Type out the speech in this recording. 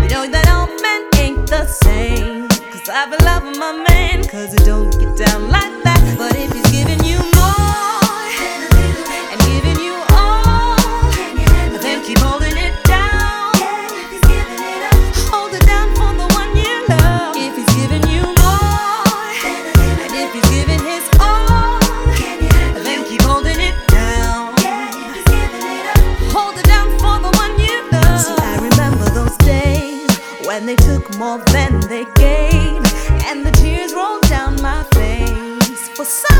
know that all men ain't the same. Cause I've been loving my man, cause it don't get down like that. But if he's giving you more and giving you all, then keep holding it down. Hold it down for the one you love. If he's giving you more and if he's giving his all, then keep holding it down. Hold it down for the one you love. See, I remember those days when they took more than they gave, and the tears rolled down my face. For some